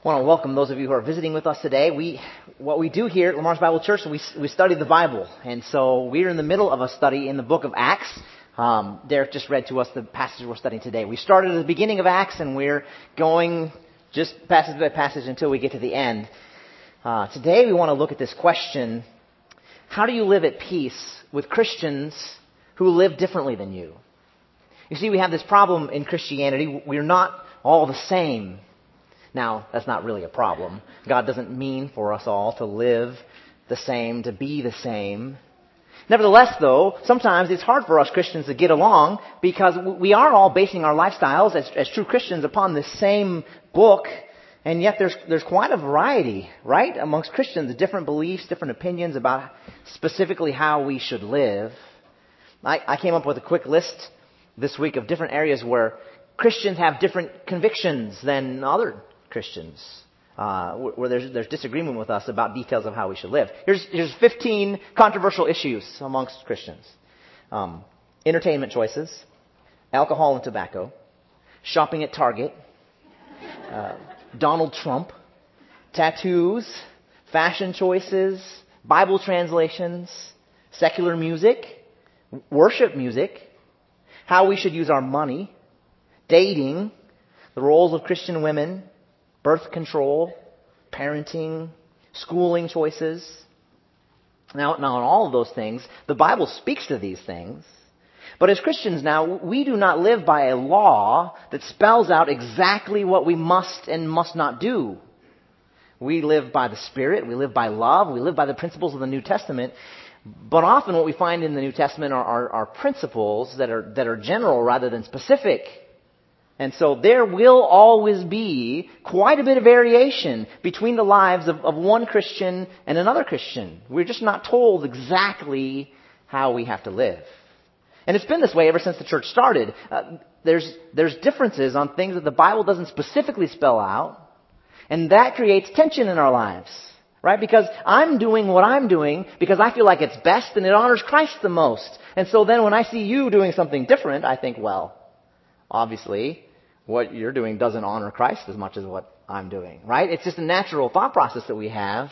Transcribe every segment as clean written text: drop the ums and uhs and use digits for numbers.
want to welcome those of you who are visiting with us today. What we do here at Lamar's Bible Church, we study the Bible. And so we're in the middle of a study in the book of Acts. Derek just read to us the passage we're studying today. We started at the beginning of Acts, and we're going just passage by passage until we get to the end. Today we want to look at this question: how do you live at peace with Christians who live differently than you? You see, we have this problem in Christianity. We're not all the same. Now, that's not really a problem. God doesn't mean for us all to live the same, to be the same. Nevertheless, though, sometimes it's hard for us Christians to get along because we are all basing our lifestyles as true Christians upon the same book, and yet there's quite a variety, right, amongst Christians, different beliefs, different opinions about specifically how we should live. I came up with a quick list this week of different areas where Christians have different convictions than other Christians, where there's disagreement with us about details of how we should live. Here's 15 controversial issues amongst Christians. Entertainment choices, alcohol and tobacco, shopping at Target, Donald Trump, tattoos, fashion choices, Bible translations, secular music, worship music, how we should use our money, dating, the roles of Christian women, birth control, parenting, schooling choices. Now in all of those things, the Bible speaks to these things. But as Christians now, we do not live by a law that spells out exactly what we must and must not do. We live by the Spirit, we live by love, we live by the principles of the New Testament. But often what we find in the New Testament are principles that are general rather than specific. And so there will always be quite a bit of variation between the lives of one Christian and another Christian. We're just not told exactly how we have to live. And it's been this way ever since the church started. There's differences on things that the Bible doesn't specifically spell out, and that creates tension in our lives. Right? Because I'm doing what I'm doing because I feel like it's best and it honors Christ the most. And so then when I see you doing something different, I think, well, obviously, what you're doing doesn't honor Christ as much as what I'm doing. Right? It's just a natural thought process that we have.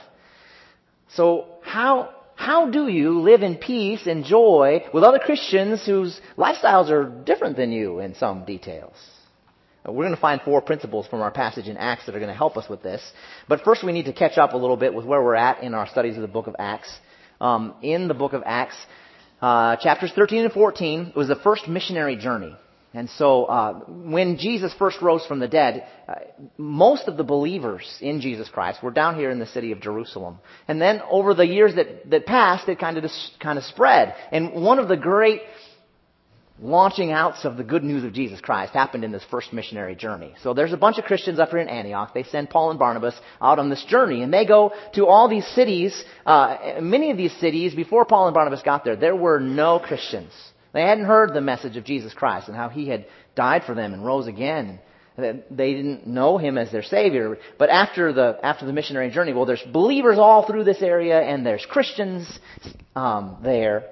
So how do you live in peace and joy with other Christians whose lifestyles are different than you in some details? We're going to find 4 principles from our passage in Acts that are going to help us with this. But first we need to catch up a little bit with where we're at in our studies of the book of Acts. In the book of Acts, chapters 13 and 14 was the first missionary journey. And so when Jesus first rose from the dead, most of the believers in Jesus Christ were down here in the city of Jerusalem. And then over the years that passed, it kind of spread. And one of the great launching outs of the good news of Jesus Christ happened in this first missionary journey. So there's a bunch of Christians up here in Antioch. They send Paul and Barnabas out on this journey, and they go to all these cities. Many of these cities, before Paul and Barnabas got there were no Christians. They hadn't heard the message of Jesus Christ and how He had died for them and rose again. They didn't know Him as their Savior. But after the missionary journey, well, there's believers all through this area, and there's Christians there.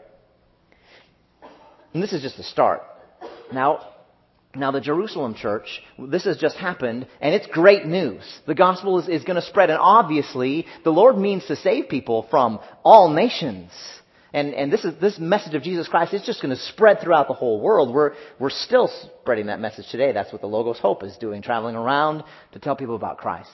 And this is just the start. Now the Jerusalem church, this has just happened, and it's great news. The gospel is going to spread, and obviously the Lord means to save people from all nations. And this message of Jesus Christ is just going to spread throughout the whole world. We're still spreading that message today. That's what the Logos Hope is doing, traveling around to tell people about Christ.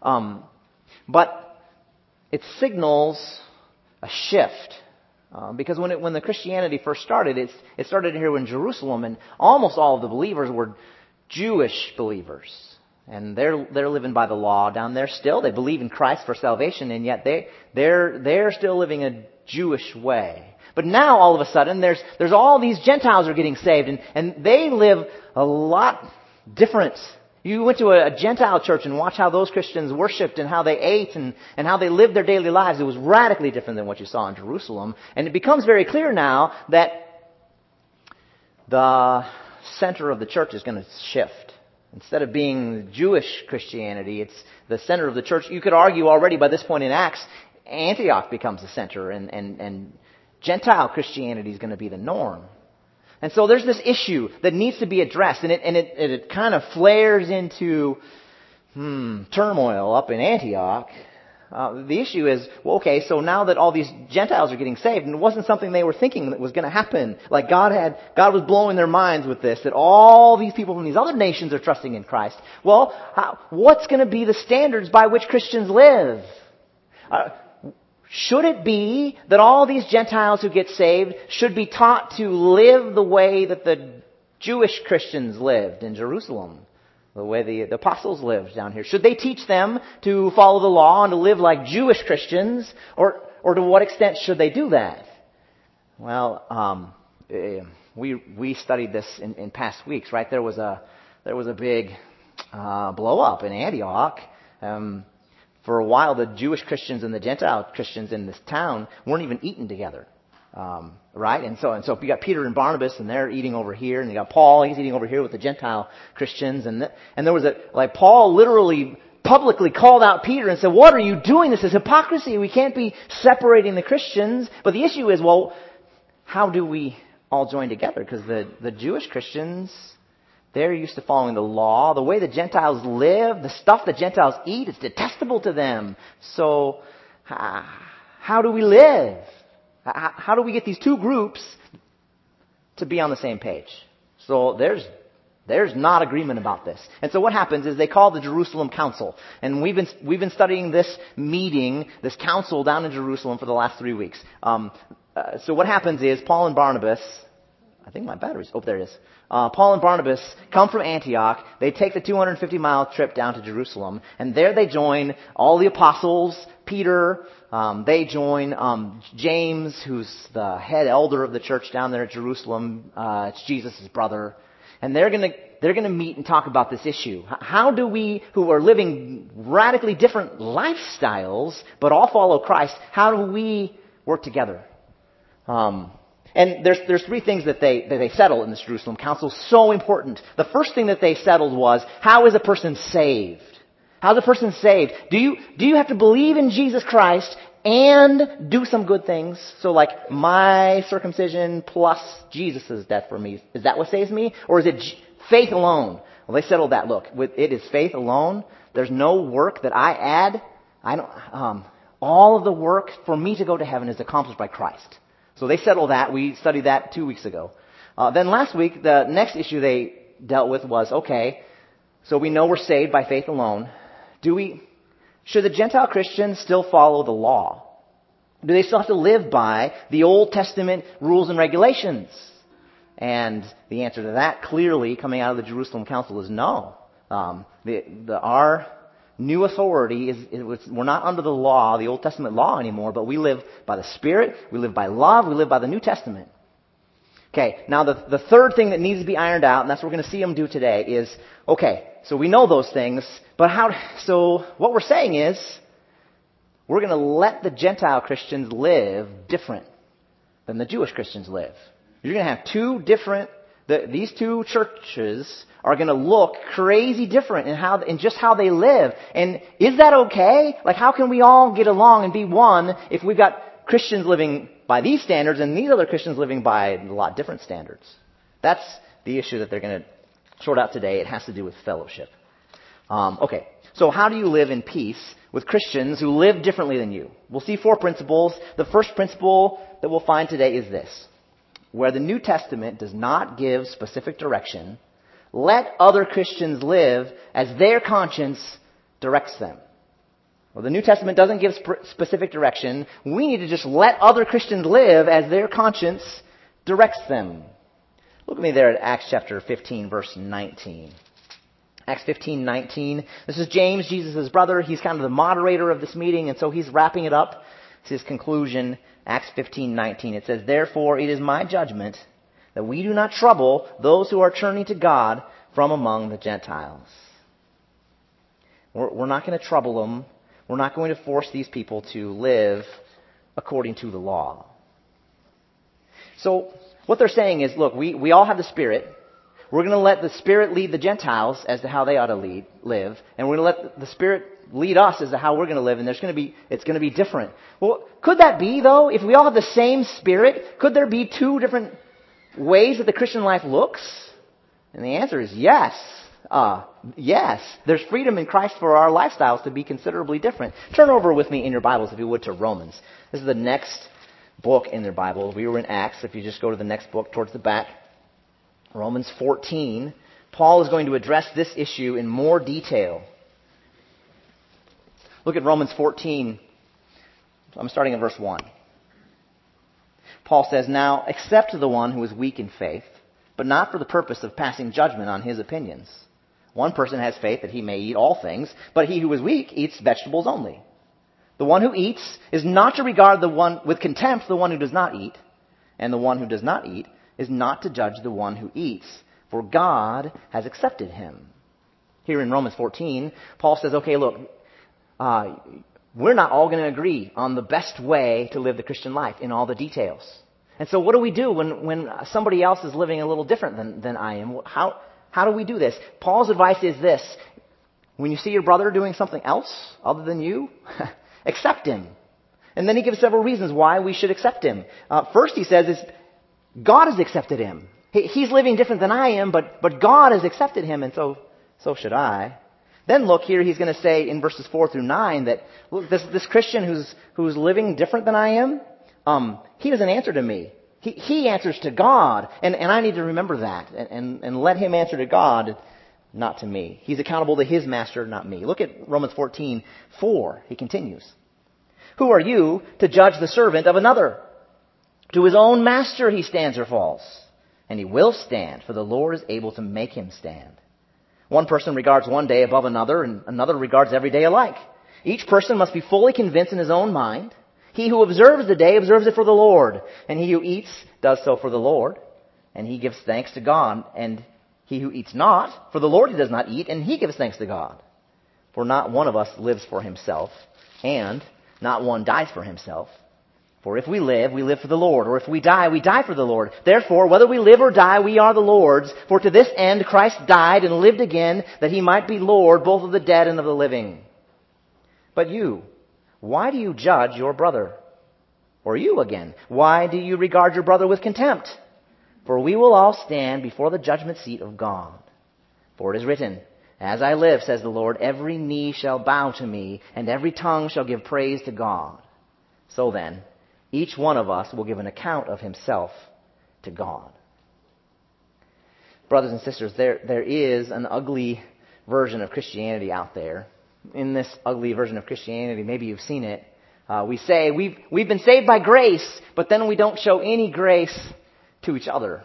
But it signals a shift. Because when the Christianity first started, it started here in Jerusalem, and almost all of the believers were Jewish believers, and they're living by the law down there still. They believe in Christ for salvation, and yet they're still living a Jewish way. But now all of a sudden, there's all these Gentiles are getting saved, and they live a lot different. You went to a Gentile church and watched how those Christians worshipped and how they ate and how they lived their daily lives. It was radically different than what you saw in Jerusalem. And it becomes very clear now that the center of the church is going to shift. Instead of being Jewish Christianity, it's the center of the church. You could argue already by this point in Acts, Antioch becomes the center and Gentile Christianity is going to be the norm. And so there's this issue that needs to be addressed, and it kind of flares into turmoil up in Antioch. The issue is, well, okay, so now that all these Gentiles are getting saved, and it wasn't something they were thinking that was going to happen. Like God was blowing their minds with this, that all these people from these other nations are trusting in Christ. Well, what's going to be the standards by which Christians live? Should it be that all these Gentiles who get saved should be taught to live the way that the Jewish Christians lived in Jerusalem? The way the apostles lived down here. Should they teach them to follow the law and to live like Jewish Christians? Or to what extent should they do that? Well, we studied this in past weeks, right? There was a big blow up in Antioch. For a while, the Jewish Christians and the Gentile Christians in this town weren't even eating together. Right? And so you got Peter and Barnabas, and they're eating over here, and you got Paul, he's eating over here with the Gentile Christians, and there was Paul literally publicly called out Peter and said, "What are you doing? This is hypocrisy. We can't be separating the Christians." But the issue is, well, how do we all join together? Because the Jewish Christians, they're used to following the law. The way the Gentiles live, the stuff the Gentiles eat, it's detestable to them. So, how do we live? How do we get these two groups to be on the same page? So there's not agreement about this. And so what happens is they call the Jerusalem Council. And we've been studying this meeting, this council down in Jerusalem for the last 3 weeks. So what happens is Paul and Barnabas, I think my battery's, there it is. Paul and Barnabas come from Antioch. They take the 250-mile trip down to Jerusalem. And there they join all the apostles, Peter. They join James, who's the head elder of the church down there at Jerusalem. It's Jesus' brother. And they're gonna meet and talk about this issue. How do we, who are living radically different lifestyles, but all follow Christ, how do we work together? And there's three things that they settle in this Jerusalem Council. So important. The first thing that they settled was, how is a person saved? How's a person saved? Do you have to believe in Jesus Christ and do some good things? So like my circumcision plus Jesus' death for me, is that what saves me? Or is it faith alone? Well, they settled that. Look, it is faith alone. There's no work that I add. All of the work for me to go to heaven is accomplished by Christ. So they settled that. We studied that 2 weeks ago. Then last week, the next issue they dealt with was, okay, so we know we're saved by faith alone. Should the Gentile Christians still follow the law? Do they still have to live by the Old Testament rules and regulations? And the answer to that, clearly, coming out of the Jerusalem Council, is no. Our new authority is we're not under the law, the Old Testament law anymore, but we live by the Spirit, we live by love, we live by the New Testament. Okay, now the third thing that needs to be ironed out, and that's what we're going to see them do today, is, okay, so we know those things, but so what we're saying is, we're going to let the Gentile Christians live different than the Jewish Christians live. You're going to have these two churches are going to look crazy different in just how they live. And is that okay? Like, how can we all get along and be one if we've got Christians living by these standards and these other Christians living by a lot different standards? That's the issue that they're going to sort out today. It has to do with fellowship. Okay, so how do you live in peace with Christians who live differently than you? We'll see 4 principles. The first principle that we'll find today is this. Where the New Testament does not give specific direction, let other Christians live as their conscience directs them. Well, the New Testament doesn't give specific direction. We need to just let other Christians live as their conscience directs them. Look at me there at Acts chapter 15, verse 19. Acts 15:19. This is James, Jesus' brother. He's kind of the moderator of this meeting, and so he's wrapping it up. It's his conclusion. Acts 15:19. It says, "Therefore it is my judgment that we do not trouble those who are turning to God from among the Gentiles." We're not going to trouble them. We're not going to force these people to live according to the law. So what they're saying is, look, we all have the Spirit. We're going to let the Spirit lead the Gentiles as to how they ought to live. And we're going to let the Spirit lead us as to how we're going to live. And it's going to be different. Well, could that be, though? If we all have the same Spirit, could there be 2 different ways that the Christian life looks? And the answer is yes. Yes, there's freedom in Christ for our lifestyles to be considerably different. Turn over with me in your Bibles, if you would, to Romans. This is the next book in their Bible. We were in Acts. If you just go to the next book towards the back, Romans 14, Paul is going to address this issue in more detail. Look at Romans 14. I'm starting at verse 1. Paul says, "Now accept the one who is weak in faith, but not for the purpose of passing judgment on his opinions. One person has faith that he may eat all things, but he who is weak eats vegetables only. The one who eats is not to regard the one with contempt the one who does not eat, and the one who does not eat is not to judge the one who eats, for God has accepted him." Here in Romans 14, Paul says, okay, look, we're not all going to agree on the best way to live the Christian life in all the details. And so what do we do when somebody else is living a little different than I am? How do we do this? Paul's advice is this: when you see your brother doing something else other than you, accept him. And then he gives several reasons why we should accept him. First, he says, God has accepted him. He's living different than I am, but God has accepted him, and so should I. Then look here, he's going to say in verses 4 through 9 that, look, this Christian who's living different than I am, he doesn't answer to me. He answers to God, and I need to remember that and let him answer to God, not to me. He's accountable to his master, not me. Look at Romans 14:4. He continues. "Who are you to judge the servant of another? To his own master he stands or falls, and he will stand, for the Lord is able to make him stand. One person regards one day above another, and another regards every day alike. Each person must be fully convinced in his own mind. He who observes the day observes it for the Lord, and he who eats does so for the Lord, and he gives thanks to God. And he who eats not, for the Lord he does not eat, and he gives thanks to God. For not one of us lives for himself, and not one dies for himself. For if we live for the Lord, or if we die for the Lord. Therefore, whether we live or die, we are the Lord's. For to this end Christ died and lived again, that he might be Lord both of the dead and of the living. But you, why do you judge your brother? Or you again, why do you regard your brother with contempt? For we will all stand before the judgment seat of God. For it is written, As I live, says the Lord, every knee shall bow to me, and every tongue shall give praise to God. So then, each one of us will give an account of himself to God." Brothers and sisters, there is an ugly version of Christianity out there. In this ugly version of Christianity, maybe you've seen it, we say we've been saved by grace, but then we don't show any grace to each other.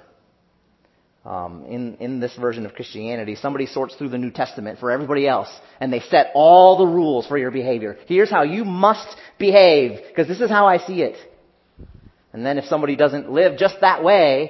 In this version of Christianity, somebody sorts through the New Testament for everybody else, and they set all the rules for your behavior. Here's how you must behave, because this is how I see it. And then if somebody doesn't live just that way,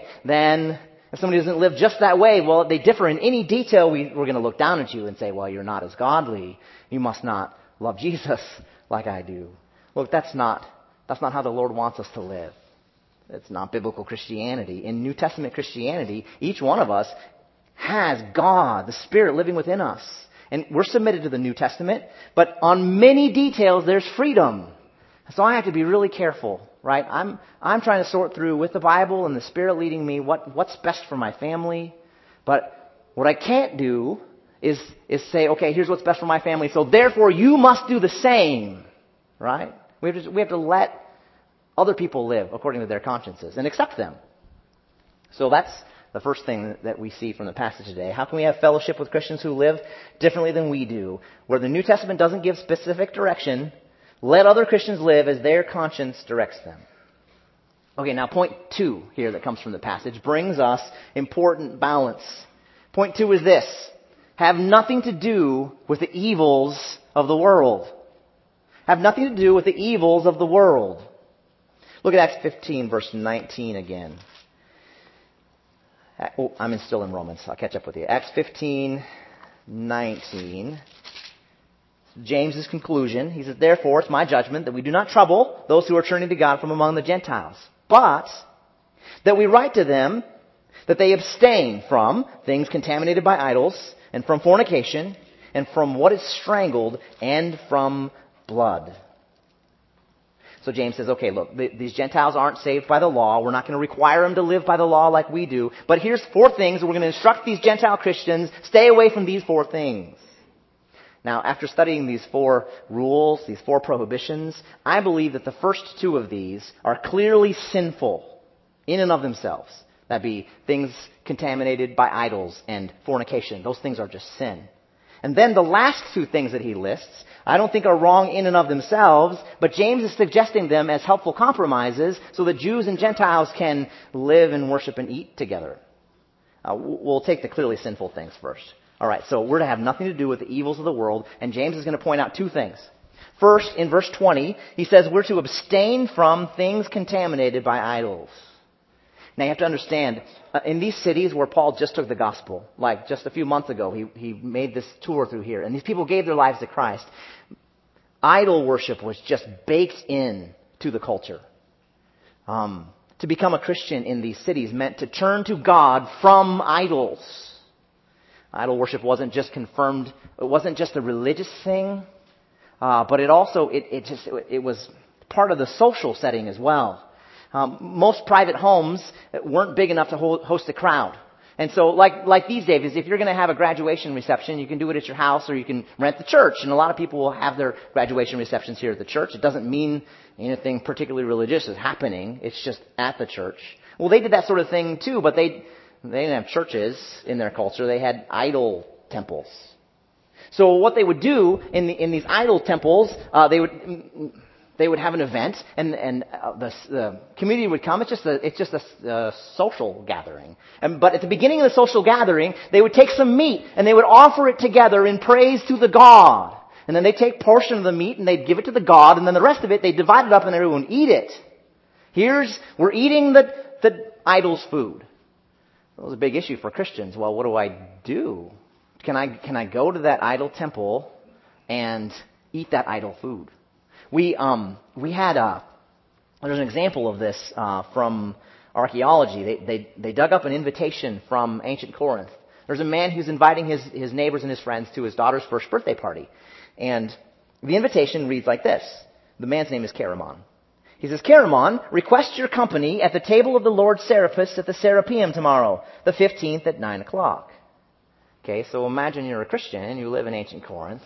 well, they differ in any detail, we're going to look down at you and say, well, you're not as godly. You must not love Jesus like I do. Look, that's not how the Lord wants us to live. It's not biblical Christianity. In New Testament Christianity, each one of us has God, the Spirit living within us. And we're submitted to the New Testament, but on many details there's freedom. So I have to be really careful, right? I'm trying to sort through with the Bible and the Spirit leading me what's best for my family. But what I can't do is say, okay, here's what's best for my family, so therefore you must do the same, right? We have to let other people live according to their consciences and accept them. So that's the first thing that we see from the passage today. How can we have fellowship with Christians who live differently than we do? Where the New Testament doesn't give specific direction, let other Christians live as their conscience directs them. Okay, now point 2 here that comes from the passage brings us important balance. Point 2 is this: have nothing to do with the evils of the world. Have nothing to do with the evils of the world. Look at Acts 15, verse 19 again. I'm still in Romans. I'll catch up with you. Acts 15, 19. James' conclusion. He says, "Therefore, it's my judgment that we do not trouble those who are turning to God from among the Gentiles, but that we write to them that they abstain from things contaminated by idols, and from fornication, and from what is strangled, and from blood." So James says, okay, look, these Gentiles aren't saved by the law. We're not going to require them to live by the law like we do. But here's 4 things. We're going to instruct these Gentile Christians, stay away from these 4 things. Now, after studying these 4 rules, these 4 prohibitions, I believe that the first 2 of these are clearly sinful in and of themselves. That'd be things contaminated by idols and fornication. Those things are just sin. And then the last 2 things that he lists, I don't think are wrong in and of themselves, but James is suggesting them as helpful compromises so that Jews and Gentiles can live and worship and eat together. We'll take the clearly sinful things first. All right, so we're to have nothing to do with the evils of the world, and James is going to point out 2 things. First, in verse 20, he says we're to abstain from things contaminated by idols. Now you have to understand, in these cities where Paul just took the gospel, like just a few months ago, he made this tour through here, and these people gave their lives to Christ. Idol worship was just baked in to the culture. To become a Christian in these cities meant to turn to God from idols. Idol worship wasn't just confirmed, it wasn't just a religious thing, but it also, it was part of the social setting as well. Most private homes weren't big enough to host a crowd. And so like these days, if you're going to have a graduation reception, you can do it at your house or you can rent the church. And a lot of people will have their graduation receptions here at the church. It doesn't mean anything particularly religious is happening. It's just at the church. Well, they did that sort of thing too, but they didn't have churches in their culture. They had idol temples. So what they would do in these idol temples, they would have an event, and the community would come. It's just a social gathering. But at the beginning of the social gathering, they would take some meat and they would offer it together in praise to the god. And then they'd take a portion of the meat and they'd give it to the god, and then the rest of it they'd divide it up and everyone would eat it. We're eating the idol's food. That was a big issue for Christians. Well, what do I do? Can I go to that idol temple and eat that idol food? We had there's an example of this from archaeology. They dug up an invitation from ancient Corinth. There's a man who's inviting his neighbors and his friends to his daughter's first birthday party. And the invitation reads like this. The man's name is Chaeremon. He says, Chaeremon, request your company at the table of the Lord Serapis at the Serapeum tomorrow, the 15th at 9 o'clock. Okay, so imagine you're a Christian and you live in ancient Corinth.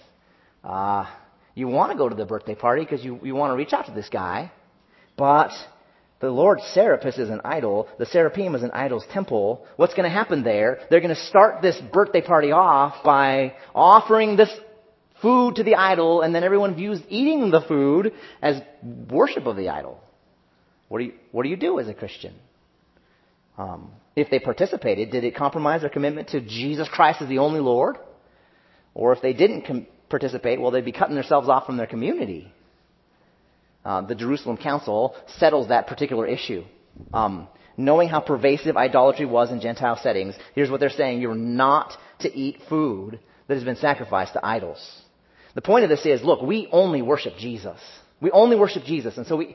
You want to go to the birthday party because you want to reach out to this guy. But the Lord Serapis is an idol. The Serapeum is an idol's temple. What's going to happen there? They're going to start this birthday party off by offering this food to the idol, and then everyone views eating the food as worship of the idol. What do you do as a Christian? If they participated, did it compromise their commitment to Jesus Christ as the only Lord? Or if they didn't participate, well, they'd be cutting themselves off from their community. The Jerusalem Council settles that particular issue. Knowing how pervasive idolatry was in Gentile settings, here's what they're saying. You're not to eat food that has been sacrificed to idols. The point of this is, look, we only worship Jesus. We only worship Jesus. And so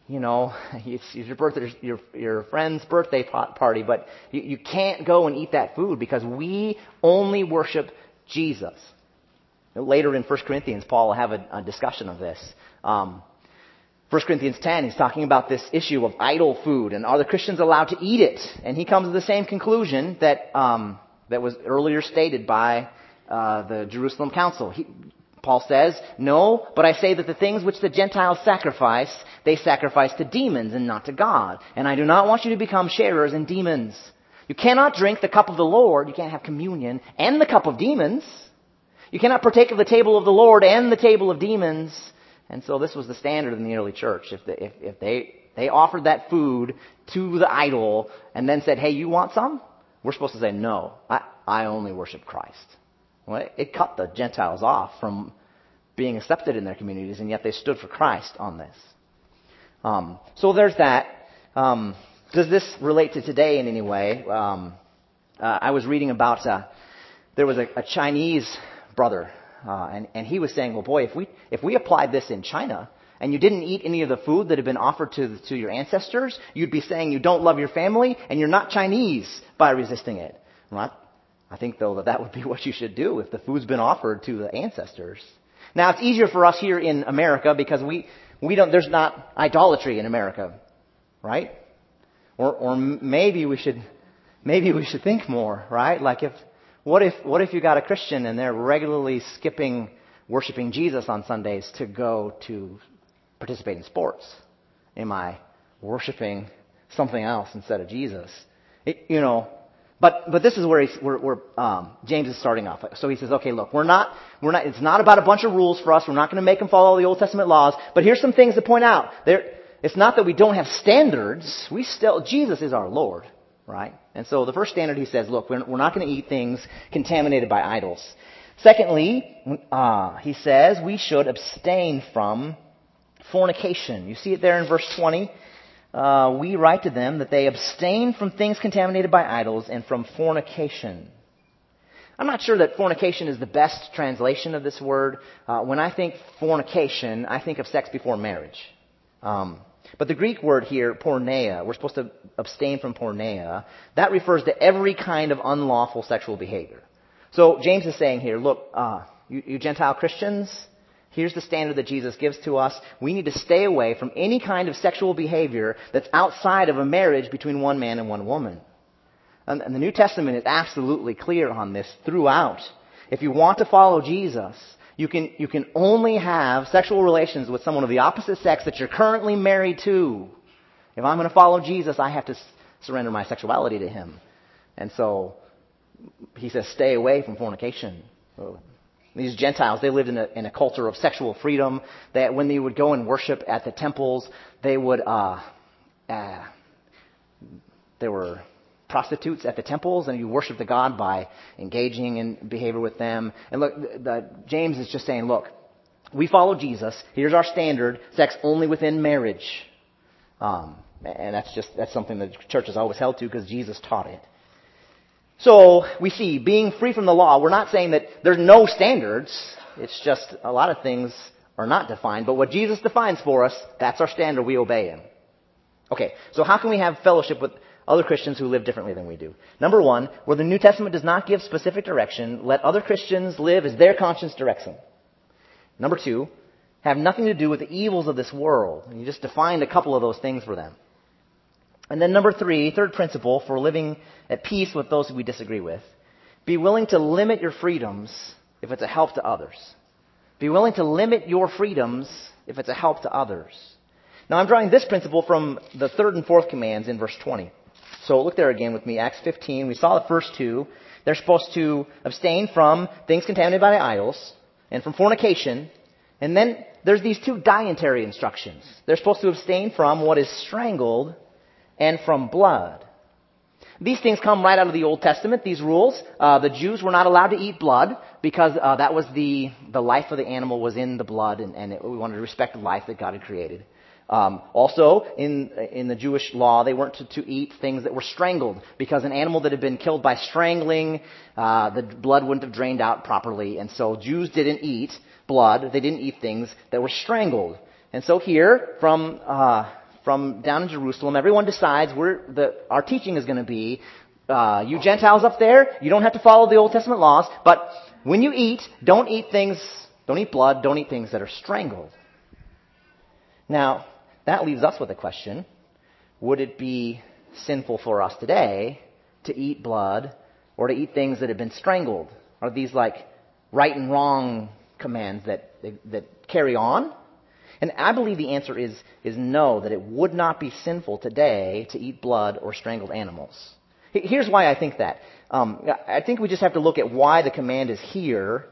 it's your friend's birthday party, but you can't go and eat that food because we only worship Jesus. Later in 1 Corinthians, Paul will have a discussion of this. 1 Corinthians 10, he's talking about this issue of idol food, and are the Christians allowed to eat it? And he comes to the same conclusion that was earlier stated by the Jerusalem Council. Paul says, no, but I say that the things which the Gentiles sacrifice, they sacrifice to demons and not to God. And I do not want you to become sharers in demons. You cannot drink the cup of the Lord, you can't have communion, and the cup of demons. You cannot partake of the table of the Lord and the table of demons. And so this was the standard in the early church. If they offered that food to the idol and then said, hey, you want some? We're supposed to say, no, I only worship Christ. Well, it cut the Gentiles off from being accepted in their communities, and yet they stood for Christ on this. So there's that. Does this relate to today in any way? I was reading about there was a Chinese brother, and he was saying, well, boy, if we applied this in China and you didn't eat any of the food that had been offered to your ancestors, you'd be saying you don't love your family and you're not Chinese by resisting it. Well, I think, though, that would be what you should do if the food's been offered to the ancestors. Now, it's easier for us here in America because there's not idolatry in America, right? Or maybe we should think more, right? Like what if you got a Christian and they're regularly skipping worshiping Jesus on Sundays to go to participate in sports? Am I worshiping something else instead of Jesus? But this is where James is starting off. So he says, okay, look, it's not about a bunch of rules for us. We're not going to make them follow the Old Testament laws. But here's some things to point out. It's not that we don't have standards. Jesus is our Lord, right? And so the first standard he says, look, we're not going to eat things contaminated by idols. Secondly, he says we should abstain from fornication. You see it there in verse 20. We write to them that they abstain from things contaminated by idols and from fornication. I'm not sure that fornication is the best translation of this word. When I think fornication, I think of sex before marriage. But the Greek word here, porneia, we're supposed to abstain from porneia. That refers to every kind of unlawful sexual behavior. So James is saying here, look, you Gentile Christians, here's the standard that Jesus gives to us. We need to stay away from any kind of sexual behavior that's outside of a marriage between one man and one woman. And the New Testament is absolutely clear on this throughout. If you want to follow Jesus, you can only have sexual relations with someone of the opposite sex that you're currently married to. If I'm going to follow Jesus, I have to surrender my sexuality to him. And so he says, stay away from fornication. These Gentiles, they lived in a culture of sexual freedom. That when they would go and worship at the temples, they would there were prostitutes at the temples, and you worship the god by engaging in behavior with them. And look, James is just saying, look, we follow Jesus. Here's our standard: sex only within marriage. And that's something that the church has always held to because Jesus taught it. So we see, being free from the law, we're not saying that there's no standards. It's just a lot of things are not defined. But what Jesus defines for us, that's our standard. We obey him. Okay, so how can we have fellowship with other Christians who live differently than we do? Number one, where the New Testament does not give specific direction, let other Christians live as their conscience directs them. Number two, have nothing to do with the evils of this world. And you just defined a couple of those things for them. And then number three, third principle for living at peace with those who we disagree with. Be willing to limit your freedoms if it's a help to others. Be willing to limit your freedoms if it's a help to others. Now I'm drawing this principle from the third and fourth commands in verse 20. So look there again with me, Acts 15. We saw the first two. They're supposed to abstain from things contaminated by idols and from fornication. And then there's these two dietary instructions. They're supposed to abstain from what is strangled and from blood. These things come right out of the Old Testament, these rules. The Jews were not allowed to eat blood because that was the life of the animal was in the blood, and we wanted to respect the life that God had created. Also, in the Jewish law, they weren't to eat things that were strangled because an animal that had been killed by strangling, the blood wouldn't have drained out properly. And so Jews didn't eat blood. They didn't eat things that were strangled. And so here, from down in Jerusalem, everyone decides our teaching is going to be, you Gentiles up there, you don't have to follow the Old Testament laws, but when you eat, don't eat blood, don't eat things that are strangled. Now, that leaves us with a question. Would it be sinful for us today to eat blood or to eat things that have been strangled? Are these like right and wrong commands that carry on? And I believe the answer is no, that it would not be sinful today to eat blood or strangled animals. Here's why I think that. I think we just have to look at why the command is here.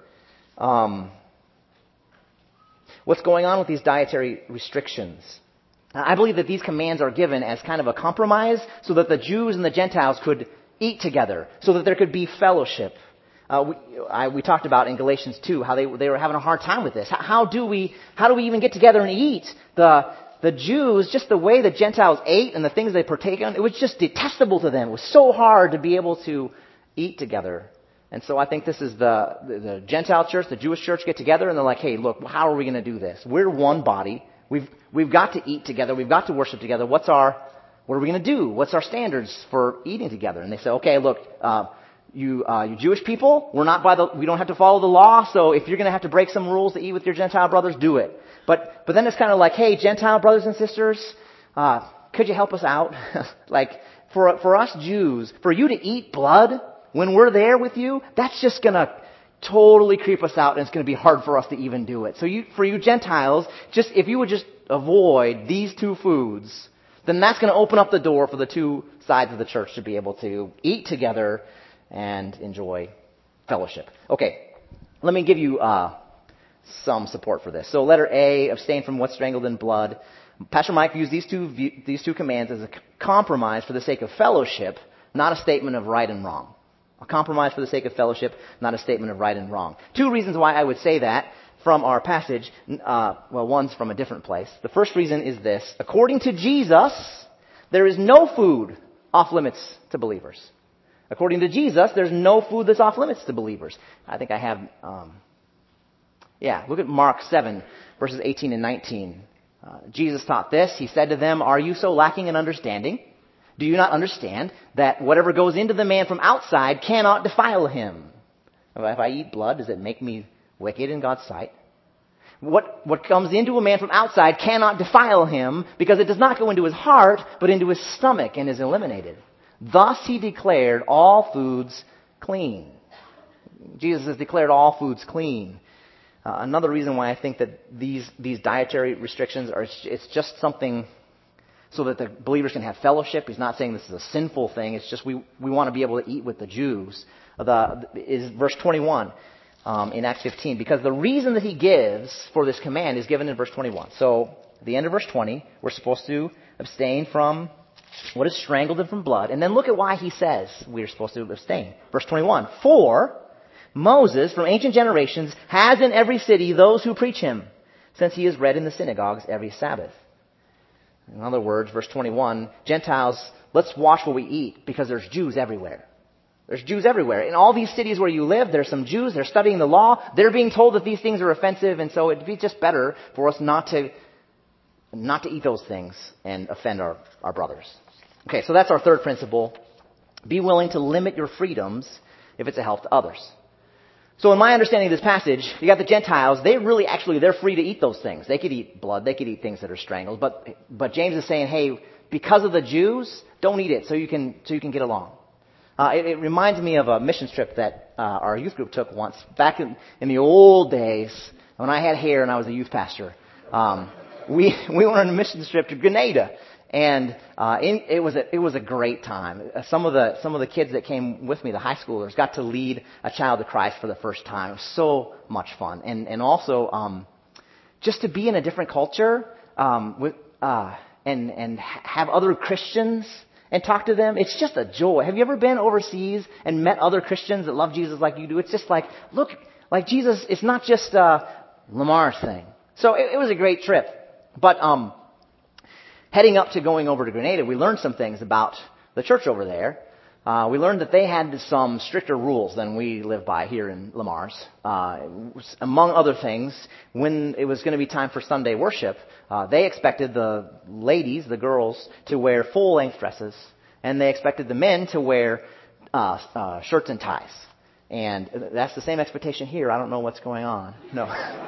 What's going on with these dietary restrictions? I believe that these commands are given as kind of a compromise so that the Jews and the Gentiles could eat together, so that there could be fellowship. We talked about in Galatians 2 how they were having a hard time with this. How do we even get together and eat? The Jews, just the way the Gentiles ate and the things they partake in, it was just detestable to them. It was so hard to be able to eat together. And so I think this is the Gentile church, the Jewish church get together and they're like, hey, look, how are we going to do this? We're one body. We've got to eat together. We've got to worship together. What are we going to do? What's our standards for eating together? And they say, okay, look, you Jewish people, we don't have to follow the law, so if you're going to have to break some rules to eat with your Gentile brothers, do it. But then it's kind of like, hey, Gentile brothers and sisters, could you help us out? Like, for us Jews, for you to eat blood when we're there with you, that's just going to totally creep us out, and it's going to be hard for us to even do it. So for you Gentiles, if you would just avoid these two foods, then that's going to open up the door for the two sides of the church to be able to eat together and enjoy fellowship. Okay, let me give you some support for this. So letter A, abstain from what's strangled in blood. Pastor Mike views these two commands as a compromise for the sake of fellowship, not a statement of right and wrong. A compromise for the sake of fellowship, not a statement of right and wrong. Two reasons why I would say that from our passage. One's from a different place. The first reason is this. According to Jesus, there is no food off limits to believers. According to Jesus, there's no food that's off limits to believers. I think I have, look at Mark 7, verses 18 and 19. Jesus taught this. He said to them, "Are you so lacking in understanding? Do you not understand that whatever goes into the man from outside cannot defile him? If I eat blood, does it make me wicked in God's sight? What comes into a man from outside cannot defile him, because it does not go into his heart, but into his stomach and is eliminated. Thus he declared all foods clean." Jesus has declared all foods clean. Another reason why I think that these dietary restrictions it's just something so that the believers can have fellowship. He's not saying this is a sinful thing. It's just we want to be able to eat with the Jews. Is verse 21 in Acts 15. Because the reason that he gives for this command is given in verse 21. So at the end of verse 20, we're supposed to abstain from what is strangled and from blood. And then look at why he says we're supposed to abstain. Verse 21. For Moses, from ancient generations, has in every city those who preach him, since he is read in the synagogues every Sabbath. In other words, verse 21, Gentiles, let's watch what we eat, because there's Jews everywhere. There's Jews everywhere. In all these cities where you live, there's some Jews. They're studying the law. They're being told that these things are offensive, and so it'd be just better for us not to eat those things and offend our brothers. Okay, so that's our third principle. Be willing to limit your freedoms if it's a help to others. So in my understanding of this passage, you got the Gentiles. They're free to eat those things. They could eat blood. They could eat things that are strangled. But James is saying, hey, because of the Jews, don't eat it so you can get along. It reminds me of a mission trip that our youth group took once back in the old days when I had hair and I was a youth pastor. We went on a mission trip to Grenada. And it was a great time. Some of the kids that came with me, the high schoolers, got to lead a child to Christ for the first time. It was so much fun, and also just to be in a different culture and have other Christians and talk to them. It's just a joy. Have you ever been overseas and met other Christians that love Jesus like you do? It's just like, look, like Jesus. It's not just a Lamar thing. So it was a great trip, but heading up to going over to Grenada, we learned some things about the church over there. We learned that they had some stricter rules than we live by here in Lamar's. Among other things, when it was going to be time for Sunday worship, they expected the ladies, the girls, to wear full-length dresses, and they expected the men to wear shirts and ties. And that's the same expectation here. I don't know what's going on. No.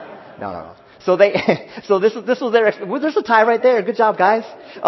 So this was their. There's a tie right there. Good job, guys.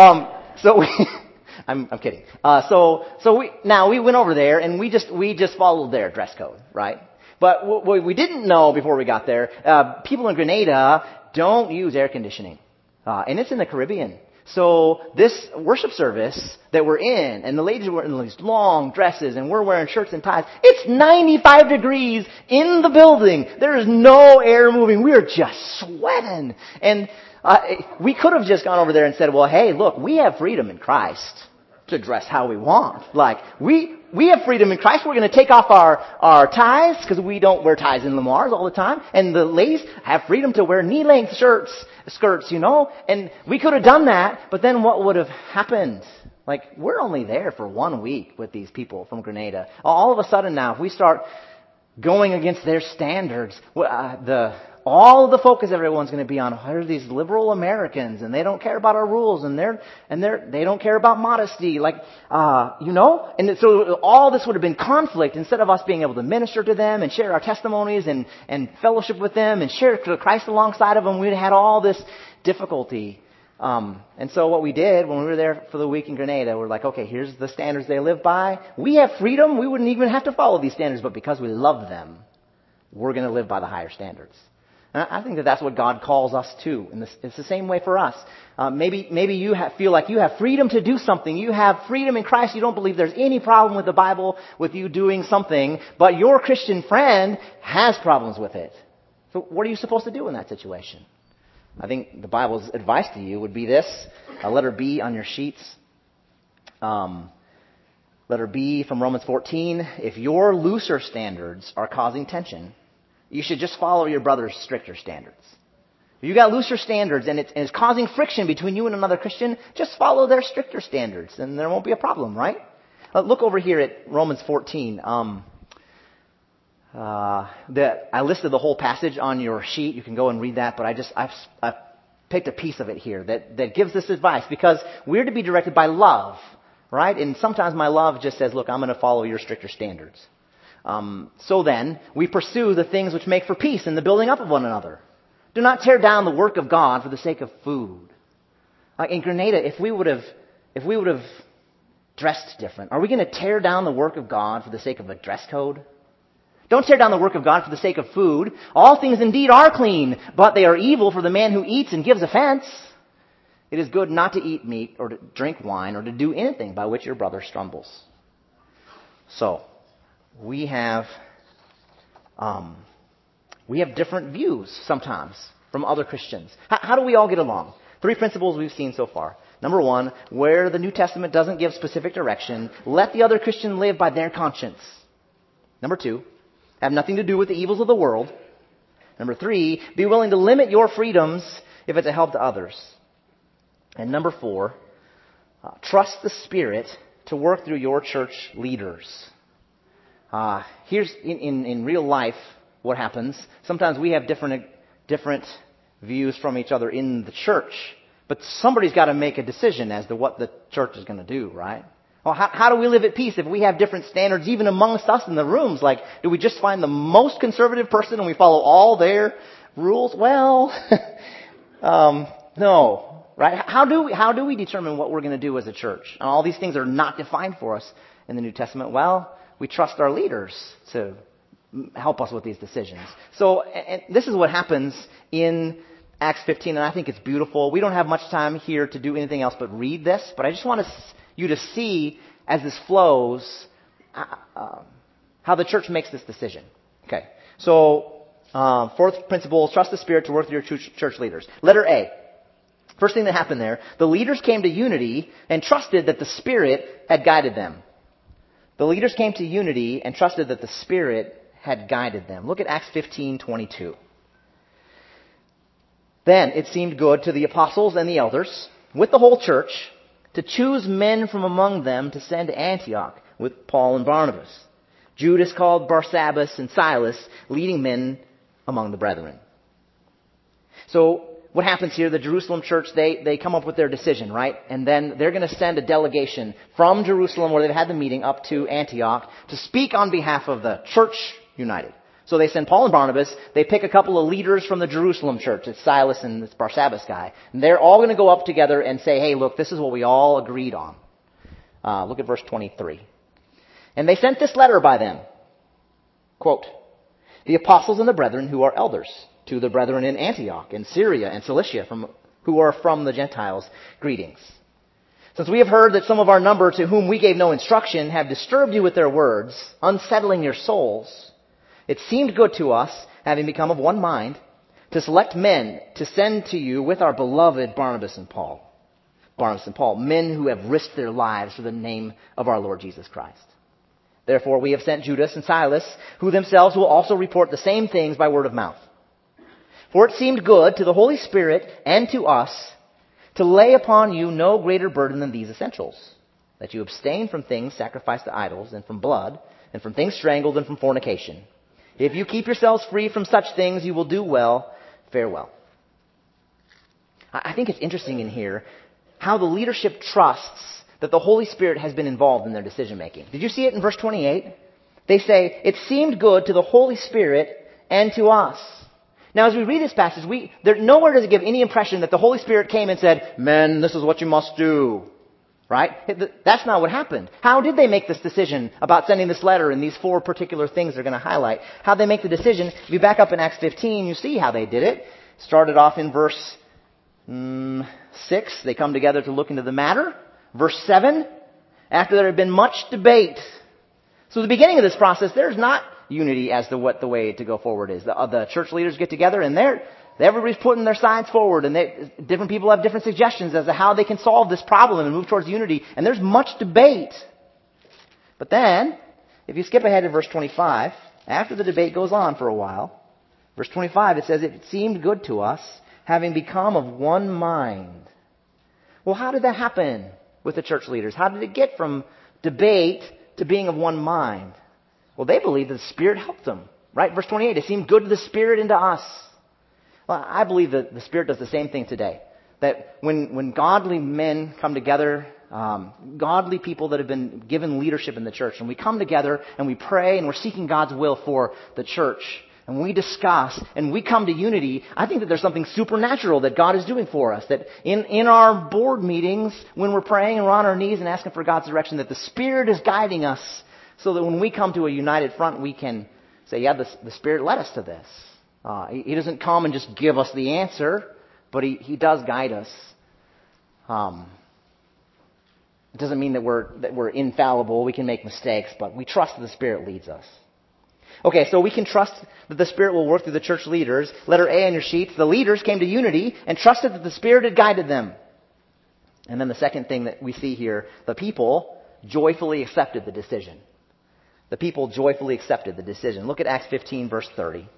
I'm kidding. We went over there and we just followed their dress code, right? But what we didn't know before we got there, people in Grenada don't use air conditioning, and it's in the Caribbean. So this worship service that we're in, and the ladies were in these long dresses, and we're wearing shirts and ties. It's 95 degrees in the building. There is no air moving. We are just sweating. And we could have just gone over there and said, well, hey, look, we have freedom in Christ to dress how we want. Like, we have freedom in Christ. We're going to take off our ties, because we don't wear ties in Lamar's all the time. And the ladies have freedom to wear knee-length skirts, and we could have done that, but then what would have happened? Like, we're only there for 1 week with these people from Grenada. All of a sudden now, if we start going against their standards, the all of the focus everyone's going to be on are these liberal Americans, and they don't care about our rules, and they don't care about modesty, and so all this would have been conflict instead of us being able to minister to them and share our testimonies and fellowship with them and share Christ alongside of them. We'd had all this difficulty. And so what we did when we were there for the week in Grenada, we're like, okay, here's the standards they live by. We have freedom. We wouldn't even have to follow these standards, but because we love them, we're going to live by the higher standards. And I think that that's what God calls us to. And it's the same way for us. Maybe you feel like you have freedom to do something. You have freedom in Christ. You don't believe there's any problem with the Bible, with you doing something, but your Christian friend has problems with it. So what are you supposed to do in that situation? I think the Bible's advice to you would be this, letter B on your sheets. Letter B from Romans 14. If your looser standards are causing tension, you should just follow your brother's stricter standards. If you got looser standards and it's causing friction between you and another Christian, just follow their stricter standards and there won't be a problem, right? Look over here at Romans 14. I listed the whole passage on your sheet. You can go and read that, but I've picked a piece of it here that gives this advice because we're to be directed by love, right? And sometimes my love just says, look, I'm going to follow your stricter standards. So then, we pursue the things which make for peace and the building up of one another. Do not tear down the work of God for the sake of food. Like in Grenada, if we would have dressed different, are we going to tear down the work of God for the sake of a dress code? Don't tear down the work of God for the sake of food. All things indeed are clean, but they are evil for the man who eats and gives offense. It is good not to eat meat or to drink wine or to do anything by which your brother stumbles. So, we have different views sometimes from other Christians. How do we all get along? 3 principles we've seen so far. Number 1, where the New Testament doesn't give specific direction, let the other Christian live by their conscience. Number 2, have nothing to do with the evils of the world. Number 3, be willing to limit your freedoms if it's a help to others. And number 4, trust the Spirit to work through your church leaders. Here's in real life what happens. Sometimes we have different views from each other in the church, but somebody's got to make a decision as to what the church is going to do, right? Well, how do we live at peace if we have different standards even amongst us in the rooms? Like, do we just find the most conservative person and we follow all their rules? Well, no, right? How do we determine what we're going to do as a church? And all these things are not defined for us in the New Testament. Well, we trust our leaders to help us with these decisions. So, and this is what happens in Acts 15, and I think it's beautiful. We don't have much time here to do anything else but read this, but I just want you to see, as this flows, how the church makes this decision. Okay, so 4th principle, trust the Spirit to work through your church leaders. Letter A. First thing that happened there, the leaders came to unity and trusted that the Spirit had guided them. The leaders came to unity and trusted that the Spirit had guided them. Look at Acts 15:22. Then it seemed good to the apostles and the elders, with the whole church, to choose men from among them to send to Antioch with Paul and Barnabas. Judas called Barsabbas and Silas, leading men among the brethren. So what happens here, the Jerusalem church, they come up with their decision, right? And then they're going to send a delegation from Jerusalem, where they've had the meeting, up to Antioch to speak on behalf of the church united. So they send Paul and Barnabas. They pick a couple of leaders from the Jerusalem church. It's Silas and this Barsabbas guy. And they're all going to go up together and say, hey, look, this is what we all agreed on. Look at verse 23. And they sent this letter by them. Quote, the apostles and the brethren who are elders, to the brethren in Antioch and Syria and Cilicia who are from the Gentiles, greetings. Since we have heard that some of our number to whom we gave no instruction have disturbed you with their words, unsettling your souls, it seemed good to us, having become of one mind, to select men to send to you with our beloved Barnabas and Paul. Men who have risked their lives for the name of our Lord Jesus Christ. Therefore we have sent Judas and Silas, who themselves will also report the same things by word of mouth. For it seemed good to the Holy Spirit and to us to lay upon you no greater burden than these essentials, that you abstain from things sacrificed to idols, and from blood, and from things strangled, and from fornication. If you keep yourselves free from such things, you will do well. Farewell. I think it's interesting in here how the leadership trusts that the Holy Spirit has been involved in their decision making. Did you see it in verse 28? They say, it seemed good to the Holy Spirit and to us. Now, as we read this passage, nowhere does it give any impression that the Holy Spirit came and said, men, this is what you must do. Right? That's not what happened. How did they make this decision about sending this letter and these 4 particular things they're going to highlight? How'd they make the decision? If you back up in Acts 15, you see how they did it. Started off in verse 6. They come together to look into the matter. Verse 7. After there had been much debate. So the beginning of this process, there's not unity as to what the way to go forward is. The church leaders get together and everybody's putting their sides forward, and different people have different suggestions as to how they can solve this problem and move towards unity. And there's much debate. But then, if you skip ahead to verse 25, after the debate goes on for a while, verse 25, it says, it seemed good to us, having become of one mind. Well, how did that happen with the church leaders? How did it get from debate to being of one mind? Well, they believed that the Spirit helped them. Right? Verse 28, it seemed good to the Spirit and to us. Well, I believe that the Spirit does the same thing today. That when godly men come together, godly people that have been given leadership in the church, and we come together and we pray and we're seeking God's will for the church, and we discuss and we come to unity, I think that there's something supernatural that God is doing for us. That in our board meetings, when we're praying and we're on our knees and asking for God's direction, that the Spirit is guiding us so that when we come to a united front, we can say, yeah, the Spirit led us to this. He doesn't come and just give us the answer, but He does guide us. It doesn't mean that we're infallible. We can make mistakes, but we trust that the Spirit leads us. Okay, so we can trust that the Spirit will work through the church leaders. Letter A on your sheets. The leaders came to unity and trusted that the Spirit had guided them. And then the second thing that we see here, the people joyfully accepted the decision. The people joyfully accepted the decision. Look at Acts 15, verse 30.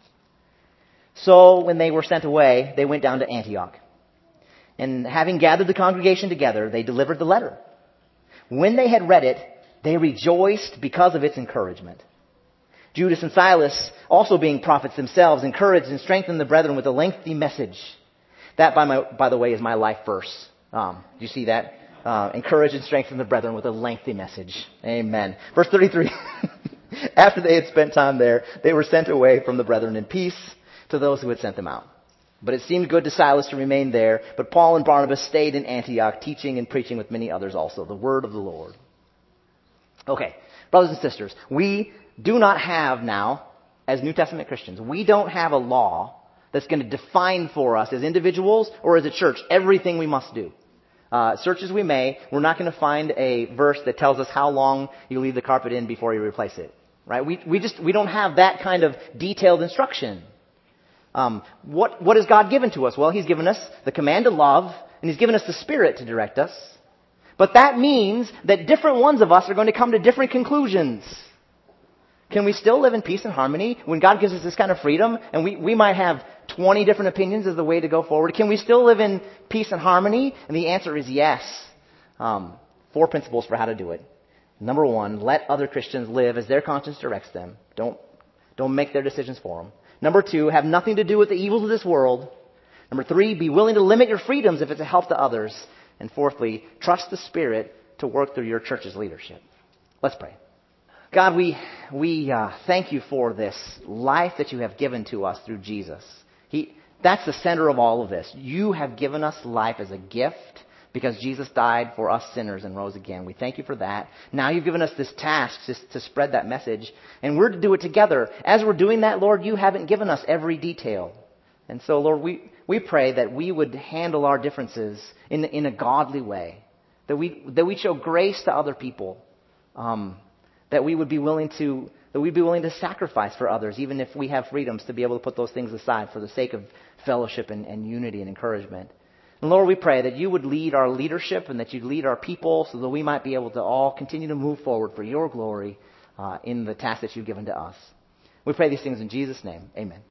So when they were sent away, they went down to Antioch. And having gathered the congregation together, they delivered the letter. When they had read it, they rejoiced because of its encouragement. Judas and Silas, also being prophets themselves, encouraged and strengthened the brethren with a lengthy message. That, by the way, is my life verse. Do you see that? Encourage and strengthen the brethren with a lengthy message. Amen. Verse 33. After they had spent time there, they were sent away from the brethren in peace to those who had sent them out. But it seemed good to Silas to remain there. But Paul and Barnabas stayed in Antioch, teaching and preaching with many others also the word of the Lord. Okay, brothers and sisters, we do not have now, as New Testament Christians, we don't have a law that's going to define for us as individuals or as a church everything we must do. Search as we may, we're not going to find a verse that tells us how long you leave the carpet in before you replace it. Right? We don't have that kind of detailed instruction. What has God given to us? Well, He's given us the command to love, and He's given us the Spirit to direct us. But that means that different ones of us are going to come to different conclusions. Can we still live in peace and harmony when God gives us this kind of freedom, and we might have 20 different opinions as the way to go forward? Can we still live in peace and harmony? And the answer is yes. 4 principles for how to do it. Number 1, let other Christians live as their conscience directs them. Don't make their decisions for them. Number 2, have nothing to do with the evils of this world. Number 3, be willing to limit your freedoms if it's a help to others. And fourthly, trust the Spirit to work through your church's leadership. Let's pray. God, we thank you for this life that you have given to us through Jesus. That's the center of all of this. You have given us life as a gift because Jesus died for us sinners and rose again. We thank you for that. Now you've given us this task to spread that message, and we're to do it together. As we're doing that, Lord, you haven't given us every detail. And so, Lord, we pray that we would handle our differences in a godly way, that we show grace to other people, that we'd be willing to sacrifice for others, even if we have freedoms to be able to put those things aside for the sake of fellowship and unity and encouragement. And Lord, we pray that you would lead our leadership and that you'd lead our people so that we might be able to all continue to move forward for your glory in the task that you've given to us. We pray these things in Jesus' name. Amen.